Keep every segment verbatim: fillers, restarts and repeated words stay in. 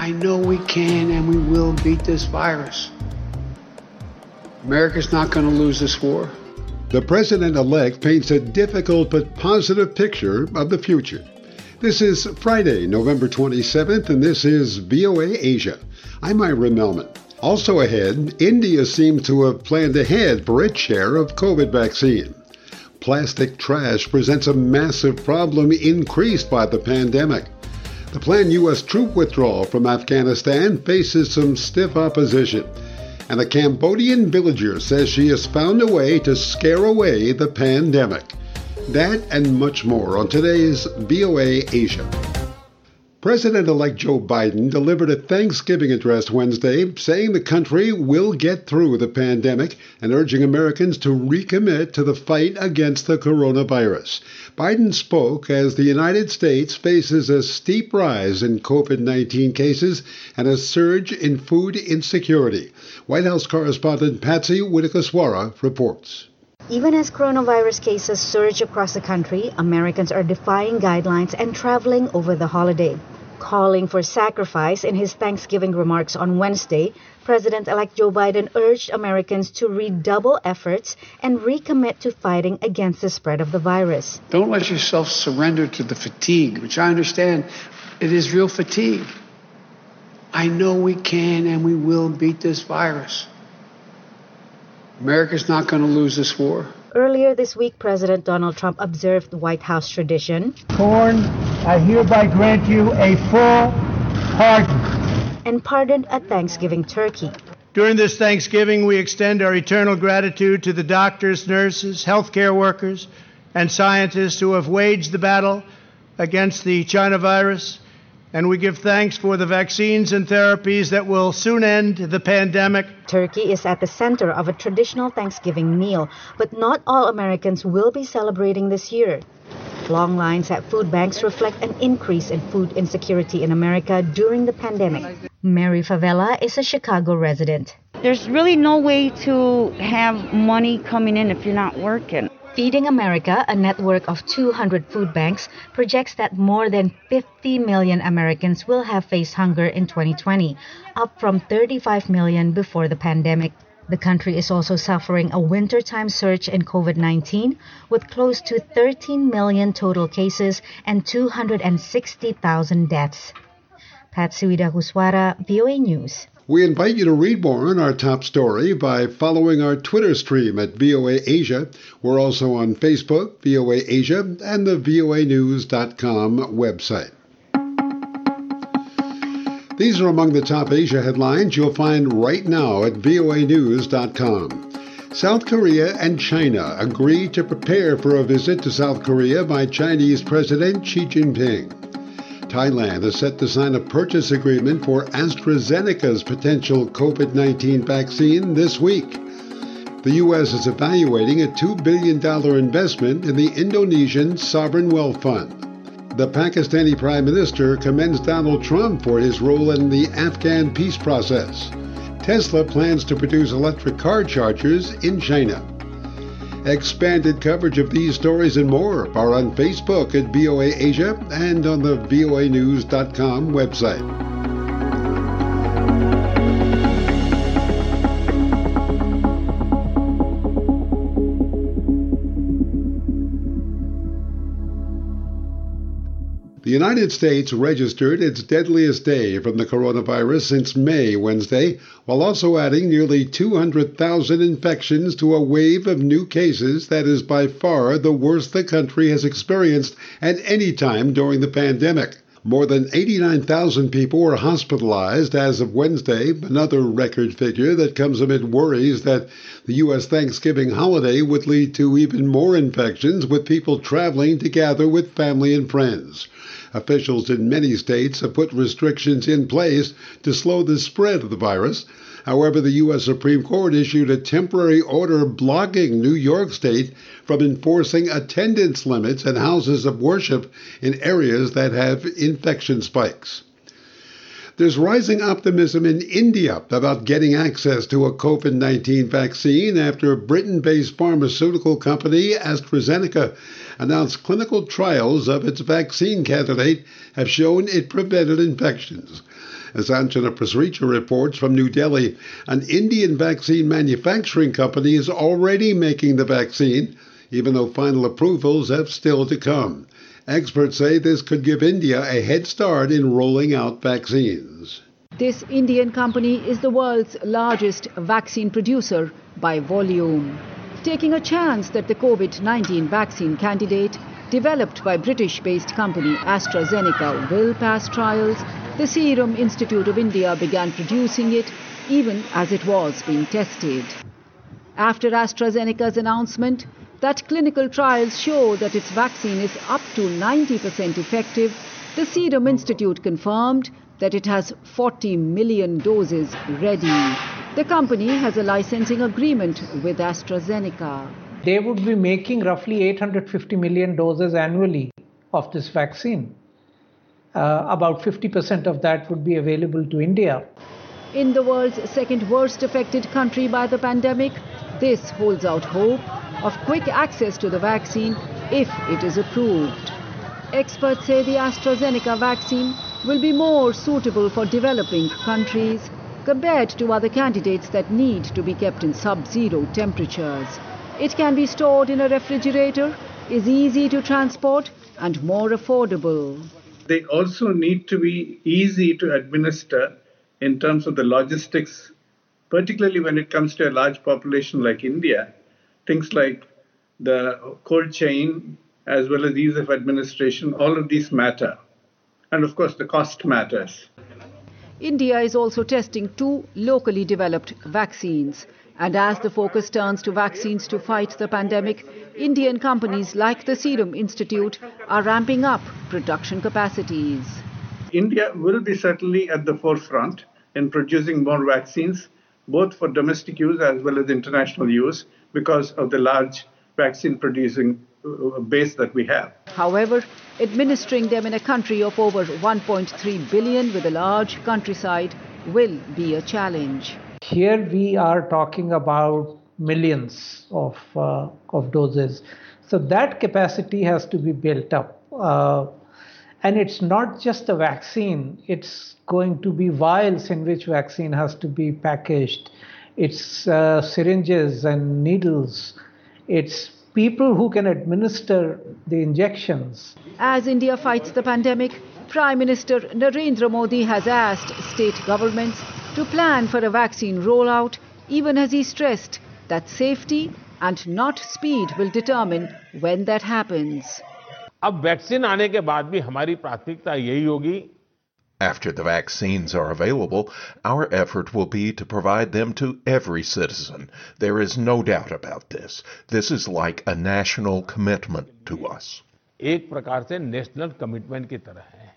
I know we can and we will beat this virus. America's not going to lose this war. The president-elect paints a difficult but positive picture of the future. This is Friday, November twenty-seventh, and this is V O A Asia. I'm Ira Melman. Also ahead, India seems to have planned ahead for its share of COVID vaccine. Plastic trash presents a massive problem increased by the pandemic. The planned U S troop withdrawal from Afghanistan faces some stiff opposition. And a Cambodian villager says she has found a way to scare away the pandemic. That and much more on today's V O A Asia. President-elect Joe Biden delivered a Thanksgiving address Wednesday saying the country will get through the pandemic and urging Americans to recommit to the fight against the coronavirus. Biden spoke as the United States faces a steep rise in COVID nineteen cases and a surge in food insecurity. White House correspondent Patsy Widakuswara reports. Even as coronavirus cases surge across the country, Americans are defying guidelines and traveling over the holiday. Calling for sacrifice in his Thanksgiving remarks on Wednesday, President-elect Joe Biden urged Americans to redouble efforts and recommit to fighting against the spread of the virus. Don't let yourself surrender to the fatigue, which I understand it is real fatigue. I know we can and we will beat this virus. America's not going to lose this war. Earlier this week, President Donald Trump observed the White House tradition. Corn, I hereby grant you a full pardon. And pardoned a Thanksgiving turkey. During this Thanksgiving, we extend our eternal gratitude to the doctors, nurses, healthcare workers, and scientists who have waged the battle against the China virus. And we give thanks for the vaccines and therapies that will soon end the pandemic. Turkey is at the center of a traditional Thanksgiving meal, but not all Americans will be celebrating this year. Long lines at food banks reflect an increase in food insecurity in America during the pandemic. Mary Favela is a Chicago resident. There's really no way to have money coming in if you're not working. Feeding America, a network of two hundred food banks, projects that more than fifty million Americans will have faced hunger in twenty twenty, up from thirty-five million before the pandemic. The country is also suffering a wintertime surge in COVID nineteen, with close to thirteen million total cases and two hundred sixty thousand deaths. Patsy Widakuswara, V O A News. We invite you to read more on our top story by following our Twitter stream at V O A Asia. We're also on Facebook, V O A Asia, and the V O A news dot com website. These are among the top Asia headlines you'll find right now at V O A news dot com. South Korea and China agree to prepare for a visit to South Korea by Chinese President Xi Jinping. Thailand is set to sign a purchase agreement for AstraZeneca's potential COVID nineteen vaccine this week. The U S is evaluating a two billion dollars investment in the Indonesian Sovereign Wealth Fund. The Pakistani Prime Minister commends Donald Trump for his role in the Afghan peace process. Tesla plans to produce electric car chargers in China. Expanded coverage of these stories and more are on Facebook at V O A Asia and on the V O A news dot com website. The United States registered its deadliest day from the coronavirus since May Wednesday, while also adding nearly two hundred thousand infections to a wave of new cases that is by far the worst the country has experienced at any time during the pandemic. More than eighty-nine thousand people were hospitalized as of Wednesday, another record figure that comes amid worries that the U S Thanksgiving holiday would lead to even more infections, with people traveling to gather with family and friends. Officials in many states have put restrictions in place to slow the spread of the virus. However, the U S Supreme Court issued a temporary order blocking New York State from enforcing attendance limits at houses of worship in areas that have infection spikes. There's rising optimism in India about getting access to a COVID nineteen vaccine after Britain-based pharmaceutical company AstraZeneca announced clinical trials of its vaccine candidate have shown it prevented infections. As Anjana Pasricha reports from New Delhi, an Indian vaccine manufacturing company is already making the vaccine, even though final approvals have still to come. Experts say this could give India a head start in rolling out vaccines. This Indian company is the world's largest vaccine producer by volume, taking a chance that the COVID nineteen vaccine candidate developed by British-based company AstraZeneca will pass trials. The Serum Institute of India began producing it even as it was being tested. After AstraZeneca's announcement that clinical trials show that its vaccine is up to ninety percent effective, the Serum Institute confirmed that it has forty million doses ready. The company has a licensing agreement with AstraZeneca. They would be making roughly eight hundred fifty million doses annually of this vaccine. Uh, about fifty percent of that would be available to India. In the world's second worst affected country by the pandemic, this holds out hope of quick access to the vaccine if it is approved. Experts say the AstraZeneca vaccine will be more suitable for developing countries compared to other candidates that need to be kept in sub-zero temperatures. It can be stored in a refrigerator, is easy to transport and more affordable. They also need to be easy to administer in terms of the logistics, particularly when it comes to a large population like India. Things like the cold chain, as well as ease of administration, all of these matter. And of course, the cost matters. India is also testing two locally developed vaccines. And as the focus turns to vaccines to fight the pandemic, Indian companies like the Serum Institute are ramping up production capacities. India will be certainly at the forefront in producing more vaccines, both for domestic use as well as international use, because of the large vaccine producing base that we have. However, administering them in a country of over one point three billion with a large countryside will be a challenge. Here we are talking about millions of, uh, of doses. So that capacity has to be built up. Uh, and it's not just the vaccine, it's going to be vials in which vaccine has to be packaged. It's uh, syringes and needles. It's people who can administer the injections. As India fights the pandemic, Prime Minister Narendra Modi has asked state governments to plan for a vaccine rollout, even as he stressed that safety and not speed will determine when that happens. अब vaccine आने के बाद भी हमारी प्राथमिकता यही होगी. After the vaccines are available, our effort will be to provide them to every citizen. There is no doubt about this. This is like a national commitment to us. एक प्रकार से नेशनल कमिटमेंट की तरह है.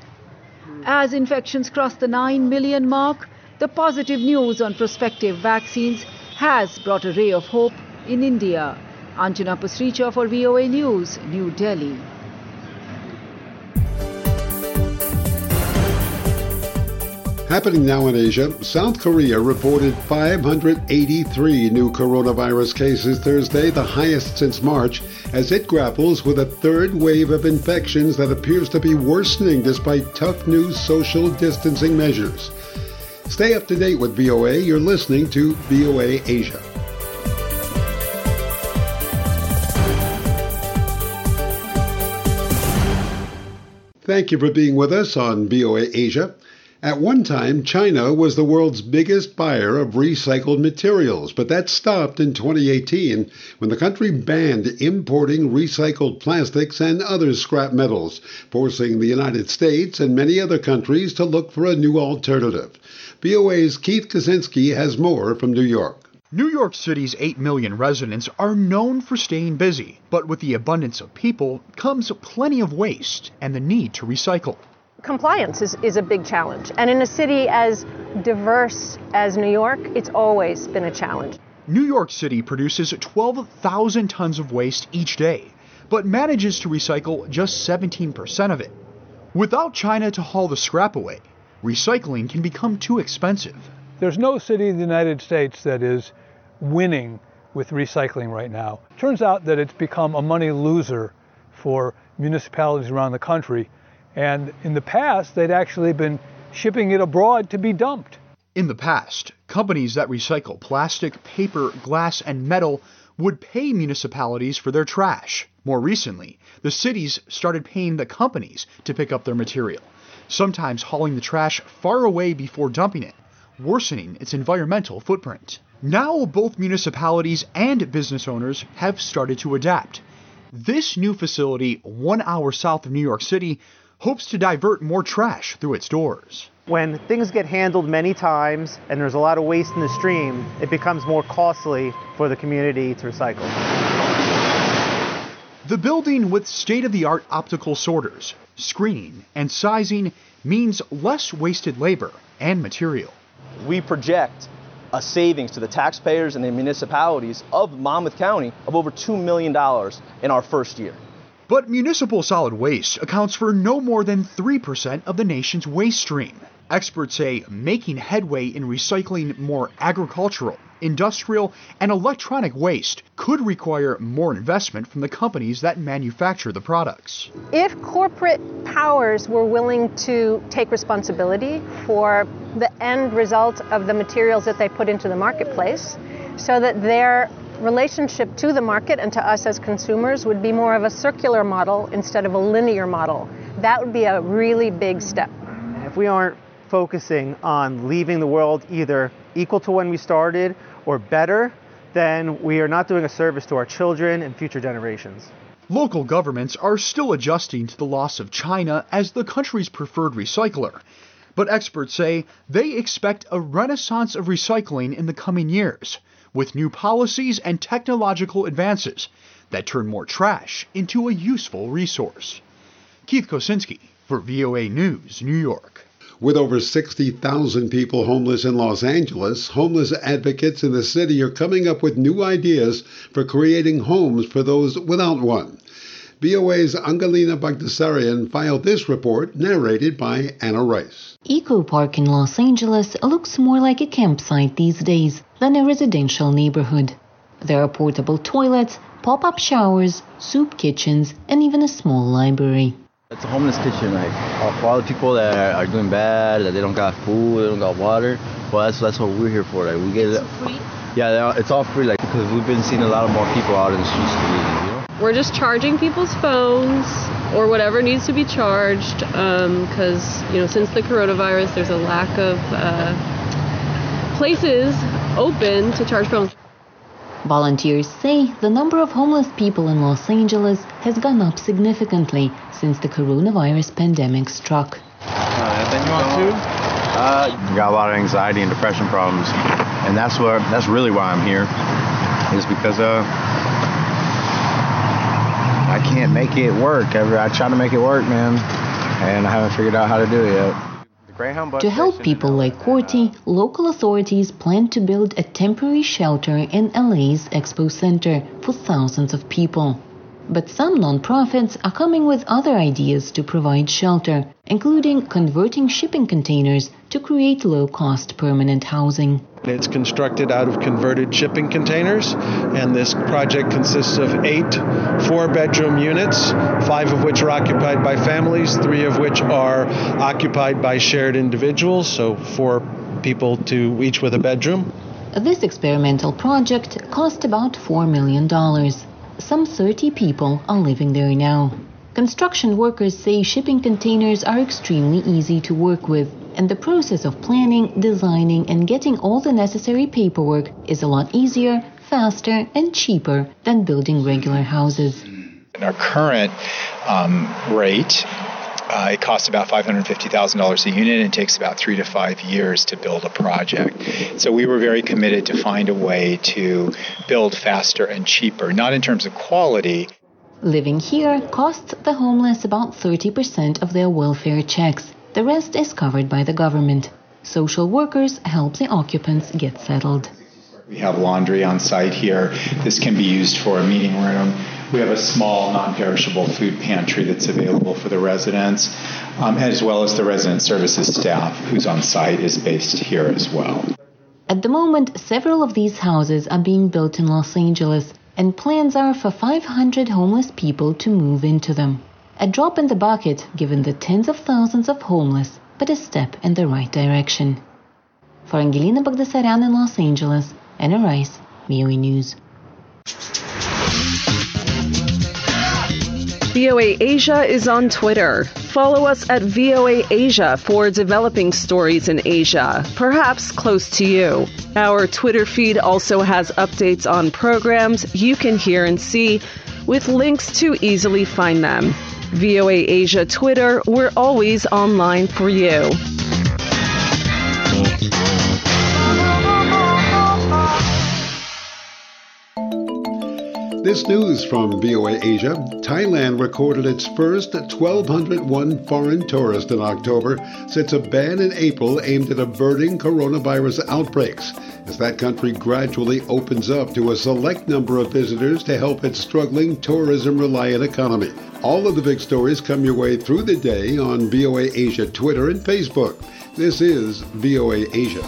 As infections cross the nine million mark, the positive news on prospective vaccines has brought a ray of hope in India. Anjana Pasricha for V O A News, New Delhi. Happening now in Asia, South Korea reported five hundred eighty-three new coronavirus cases Thursday, the highest since March, as it grapples with a third wave of infections that appears to be worsening despite tough new social distancing measures. Stay up to date with V O A. You're listening to V O A Asia. Thank you for being with us on V O A Asia. At one time, China was the world's biggest buyer of recycled materials, but that stopped in twenty eighteen when the country banned importing recycled plastics and other scrap metals, forcing the United States and many other countries to look for a new alternative. V O A's Keith Kaczynski has more from New York. New York City's eight million residents are known for staying busy, but with the abundance of people comes plenty of waste and the need to recycle. Compliance is, is a big challenge. And in a city as diverse as New York, it's always been a challenge. New York City produces twelve thousand tons of waste each day, but manages to recycle just seventeen percent of it. Without China to haul the scrap away, recycling can become too expensive. There's no city in the United States that is winning with recycling right now. Turns out that it's become a money loser for municipalities around the country, and in the past they'd actually been shipping it abroad to be dumped. In the past, companies that recycle plastic, paper, glass, and metal would pay municipalities for their trash. More recently, the cities started paying the companies to pick up their material, sometimes hauling the trash far away before dumping it, worsening its environmental footprint. Now both municipalities and business owners have started to adapt. This new facility, one hour south of New York City, hopes to divert more trash through its doors. When things get handled many times and there's a lot of waste in the stream, it becomes more costly for the community to recycle. The building with state-of-the-art optical sorters, screening, and sizing means less wasted labor and material. We project a savings to the taxpayers and the municipalities of Monmouth County of over two million dollars in our first year. But municipal solid waste accounts for no more than three percent of the nation's waste stream. Experts say making headway in recycling more agricultural, industrial, and electronic waste could require more investment from the companies that manufacture the products. If corporate powers were willing to take responsibility for the end result of the materials that they put into the marketplace, so that their relationship to the market and to us as consumers would be more of a circular model instead of a linear model, that would be a really big step. If we aren't focusing on leaving the world either equal to when we started or better, then we are not doing a service to our children and future generations. Local governments are still adjusting to the loss of China as the country's preferred recycler. But experts say they expect a renaissance of recycling in the coming years, with new policies and technological advances that turn more trash into a useful resource. Keith Kosinski for V O A News, New York. With over sixty thousand people homeless in Los Angeles, homeless advocates in the city are coming up with new ideas for creating homes for those without one. V O A's Angelina Bagdasarian filed this report, narrated by Anna Rice. Eco Park in Los Angeles looks more like a campsite these days than a residential neighborhood. There are portable toilets, pop-up showers, soup kitchens, and even a small library. It's a homeless kitchen, like for all the people that are, are doing bad, that they don't got food, they don't got water. Well, that's that's what we're here for. Like we get it. Free? Yeah, it's all free. Like because we've been seeing a lot of more people out in the streets to leave, you know. We're just charging people's phones or whatever needs to be charged, because um, you know, since the coronavirus, there's a lack of uh, places open to charge phones. Volunteers say the number of homeless people in Los Angeles has gone up significantly since the coronavirus pandemic struck. Uh, anything you want to? Uh, got a lot of anxiety and depression problems, and that's what that's really why I'm here, is because uh, I can't make it work. I, I try to make it work, man, and I haven't figured out how to do it yet. To help people like Corti, local authorities plan to build a temporary shelter in L A's Expo Center for thousands of people. But some nonprofits are coming with other ideas to provide shelter, including converting shipping containers to create low-cost permanent housing. It's constructed out of converted shipping containers, and this project consists of eight four-bedroom units, five of which are occupied by families, three of which are occupied by shared individuals, so four people to each with a bedroom. This experimental project cost about four million dollars. Some thirty people are living there now. Construction workers say shipping containers are extremely easy to work with, and the process of planning, designing, and getting all the necessary paperwork is a lot easier, faster, and cheaper than building regular houses. In our current um, rate, uh, it costs about five hundred fifty thousand dollars a unit, and it takes about three to five years to build a project. So we were very committed to find a way to build faster and cheaper, not in terms of quality. Living here costs the homeless about thirty percent of their welfare checks. The rest is covered by the government. Social workers help the occupants get settled. We have laundry on site here. This can be used for a meeting room. We have a small, non-perishable food pantry that's available for the residents, um, as well as the resident services staff who's on site is based here as well. At the moment, several of these houses are being built in Los Angeles, and plans are for five hundred homeless people to move into them. A drop in the bucket, given the tens of thousands of homeless, but a step in the right direction. For Angelina Bagdasaryan in Los Angeles, Anna Rice, V O A News. V O A Asia is on Twitter. Follow us at V O A Asia for developing stories in Asia, perhaps close to you. Our Twitter feed also has updates on programs you can hear and see, with links to easily find them. V O A Asia Twitter, we're always online for you. This news from V O A Asia. Thailand recorded its first twelve oh one foreign tourist in October since a ban in April aimed at averting coronavirus outbreaks, as that country gradually opens up to a select number of visitors to help its struggling tourism-reliant economy. All of the big stories come your way through the day on V O A Asia Twitter and Facebook. This is V O A Asia.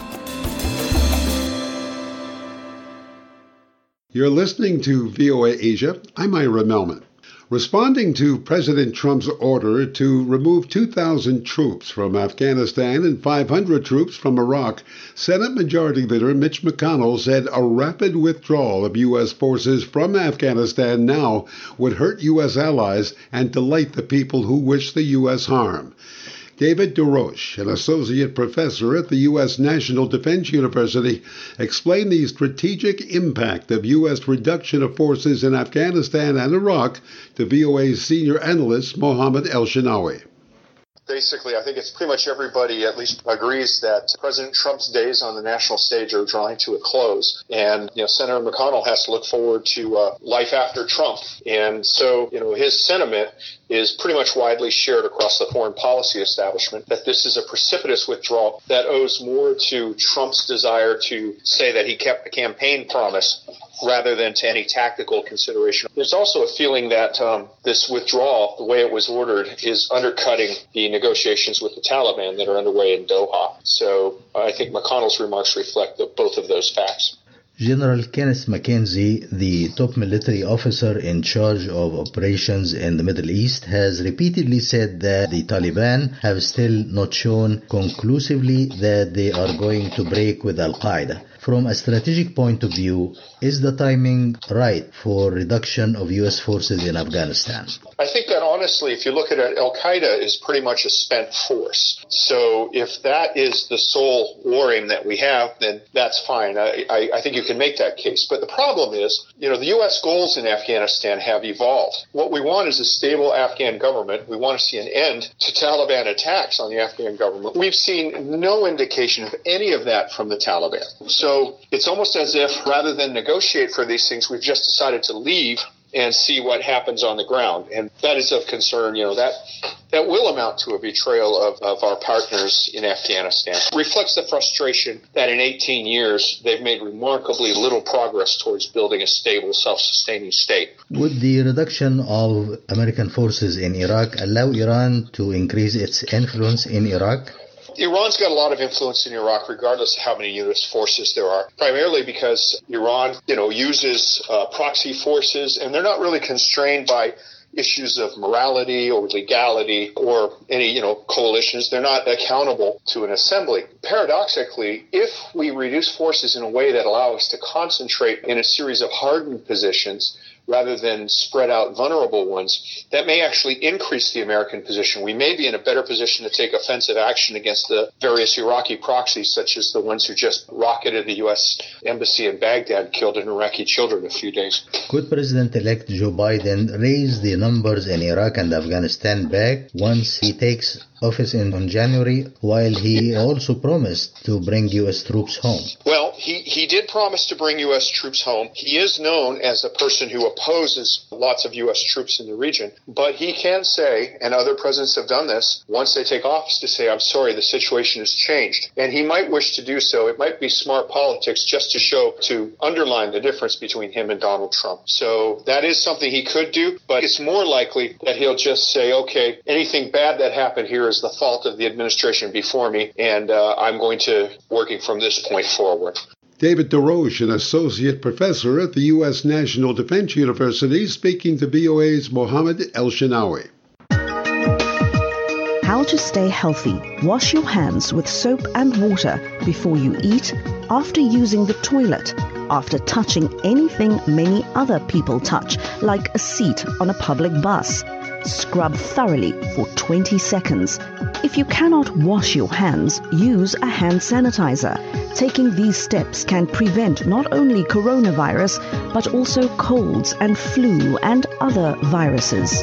You're listening to V O A Asia. I'm Ira Melman. Responding to President Trump's order to remove two thousand troops from Afghanistan and five hundred troops from Iraq, Senate Majority Leader Mitch McConnell said a rapid withdrawal of U S forces from Afghanistan now would hurt U S allies and delight the people who wish the U S harm. David DeRoche, an associate professor at the U S National Defense University, explained the strategic impact of U S reduction of forces in Afghanistan and Iraq to V O A's senior analyst Mohammed El-Shinawi. Basically, I think it's pretty much everybody at least agrees that President Trump's days on the national stage are drawing to a close. And, you know, Senator McConnell has to look forward to uh, life after Trump. And so, you know, his sentiment is pretty much widely shared across the foreign policy establishment that this is a precipitous withdrawal that owes more to Trump's desire to say that he kept a campaign promise rather than to any tactical consideration. There's also a feeling that um, this withdrawal, the way it was ordered, is undercutting the negotiations with the Taliban that are underway in Doha. So I think McConnell's remarks reflect the, both of those facts. General Kenneth McKenzie, the top military officer in charge of operations in the Middle East, has repeatedly said that the Taliban have still not shown conclusively that they are going to break with Al-Qaeda. From a strategic point of view, is the timing right for reduction of U S forces in Afghanistan? I think that honestly, if you look at it, Al-Qaeda is pretty much a spent force. So if that is the sole war aim that we have, then that's fine. I, I, I think you can make that case. But the problem is, you know, the U S goals in Afghanistan have evolved. What we want is a stable Afghan government. We want to see an end to Taliban attacks on the Afghan government. We've seen no indication of any of that from the Taliban. So So it's almost as if rather than negotiate for these things, we've just decided to leave and see what happens on the ground. And that is of concern. You know, that that will amount to a betrayal of, of our partners in Afghanistan. It reflects the frustration that in eighteen years, they've made remarkably little progress towards building a stable, self-sustaining state. Would the reduction of American forces in Iraq allow Iran to increase its influence in Iraq? Iran's got a lot of influence in Iraq, regardless of how many U S forces there are, primarily because Iran, you know, uses uh, proxy forces, and they're not really constrained by issues of morality or legality or any, you know, coalitions. They're not accountable to an assembly. Paradoxically, if we reduce forces in a way that allow us to concentrate in a series of hardened positions rather than spread out vulnerable ones, that may actually increase the American position. We may be in a better position to take offensive action against the various Iraqi proxies, such as the ones who just rocketed the U S embassy in Baghdad, killed an Iraqi children a few days. Could President-elect Joe Biden raise the numbers in Iraq and Afghanistan back once he takes office in on January, while he also promised to bring U S troops home. Well, he, he did promise to bring U S troops home. He is known as a person who opposes lots of U S troops in the region. But he can say, and other presidents have done this, once they take office, to say, I'm sorry, the situation has changed. And he might wish to do so. It might be smart politics just to show, to underline the difference between him and Donald Trump. So that is something he could do, but it's more likely that he'll just say, okay, anything bad that happened here is the fault of the administration before me, and uh, I'm going to working from this point forward. David DeRoche, an associate professor at the U S National Defense University, speaking to V O A's Mohammed El-Shinawi. How to stay healthy. Wash your hands with soap and water before you eat, after using the toilet, after touching anything many other people touch, like a seat on a public bus. Scrub thoroughly for twenty seconds. If you cannot wash your hands, use a hand sanitizer. Taking these steps can prevent not only coronavirus, but also colds and flu and other viruses.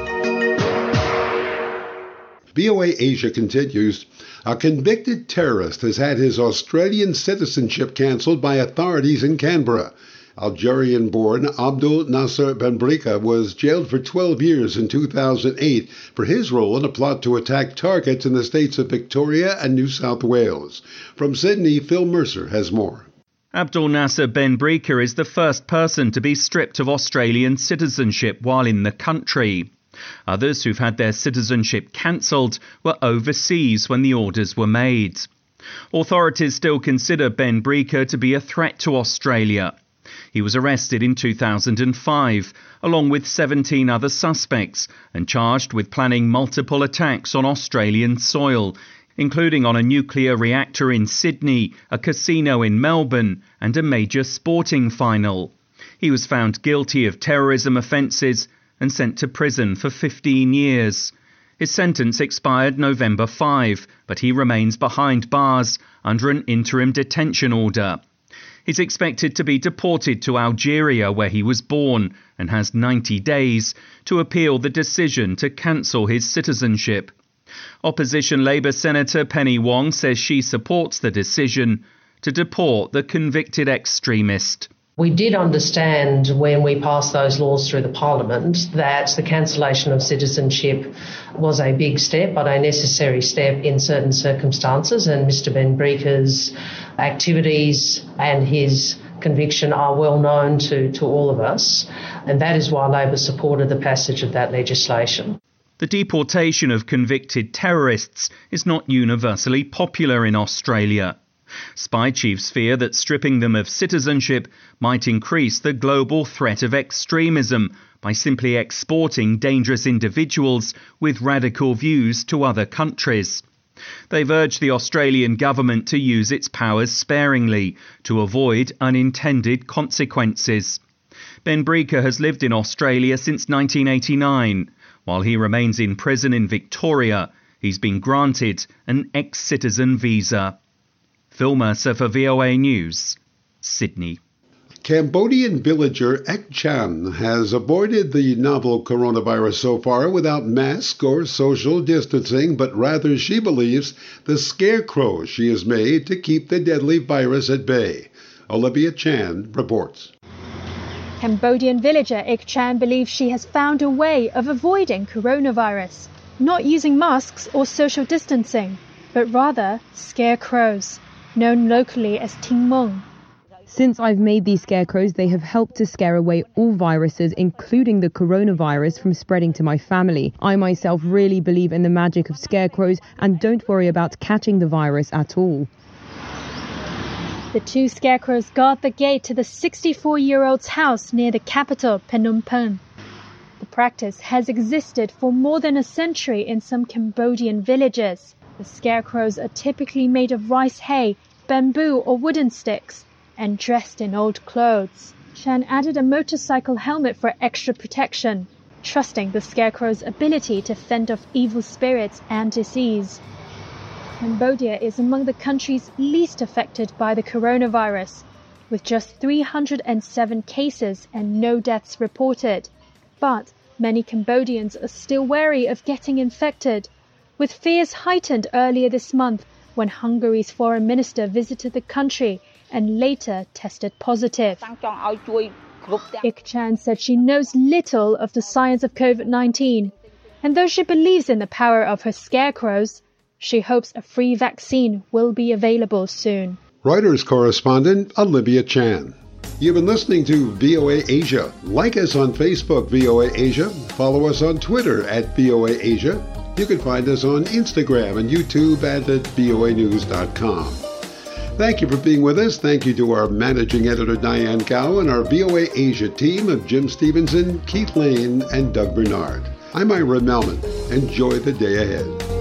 V O A Asia continues. A convicted terrorist has had his Australian citizenship cancelled by authorities in Canberra. Algerian-born Abdul Nasser Benbrika was jailed for twelve years in two thousand eight for his role in a plot to attack targets in the states of Victoria and New South Wales. From Sydney, Phil Mercer has more. Abdul Nasser Benbrika is the first person to be stripped of Australian citizenship while in the country. Others who've had their citizenship cancelled were overseas when the orders were made. Authorities still consider Benbrika to be a threat to Australia. He was arrested in two thousand five, along with seventeen other suspects, and charged with planning multiple attacks on Australian soil, including on a nuclear reactor in Sydney, a casino in Melbourne, and a major sporting final. He was found guilty of terrorism offences and sent to prison for fifteen years. His sentence expired November fifth, but he remains behind bars under an interim detention order. He's expected to be deported to Algeria, where he was born, and has ninety days to appeal the decision to cancel his citizenship. Opposition Labour Senator Penny Wong says she supports the decision to deport the convicted extremist. We did understand when we passed those laws through the Parliament that the cancellation of citizenship was a big step, but a necessary step in certain circumstances, and Mister Benbrika's activities and his conviction are well known to, to all of us, and that is why Labor supported the passage of that legislation. The deportation of convicted terrorists is not universally popular in Australia. Spy chiefs fear that stripping them of citizenship might increase the global threat of extremism by simply exporting dangerous individuals with radical views to other countries. They've urged the Australian government to use its powers sparingly to avoid unintended consequences. Benbrika has lived in Australia since nineteen eighty-nine. While he remains in prison in Victoria, he's been granted an ex-citizen visa. Phil Mercer for V O A News, Sydney. Cambodian villager Ek Chan has avoided the novel coronavirus so far without mask or social distancing, but rather she believes the scarecrow she has made to keep the deadly virus at bay. Olivia Chan reports. Cambodian villager Ek Chan believes she has found a way of avoiding coronavirus, not using masks or social distancing, but rather scarecrows, known locally as Ting Mung. Since I've made these scarecrows, they have helped to scare away all viruses, including the coronavirus, from spreading to my family. I myself really believe in the magic of scarecrows and don't worry about catching the virus at all. The two scarecrows guard the gate to the sixty-four-year-old's house near the capital, Phnom Penh. The practice has existed for more than a century in some Cambodian villages. The scarecrows are typically made of rice hay, bamboo or wooden sticks, and dressed in old clothes. Chan added a motorcycle helmet for extra protection, trusting the scarecrow's ability to fend off evil spirits and disease. Cambodia is among the countries least affected by the coronavirus, with just three hundred seven cases and no deaths reported. But many Cambodians are still wary of getting infected, with fears heightened earlier this month when Hungary's foreign minister visited the country and later tested positive. Ik Chan said she knows little of the science of COVID nineteen, and though she believes in the power of her scarecrows, she hopes a free vaccine will be available soon. Reuters correspondent Olivia Chan. You've been listening to V O A Asia. Like us on Facebook, V O A Asia. Follow us on Twitter at V O A Asia. You can find us on Instagram and YouTube and at V O A news dot com. Thank you for being with us. Thank you to our managing editor, Diane Gao, and our V O A Asia team of Jim Stevenson, Keith Lane, and Doug Bernard. I'm Ira Melman. Enjoy the day ahead.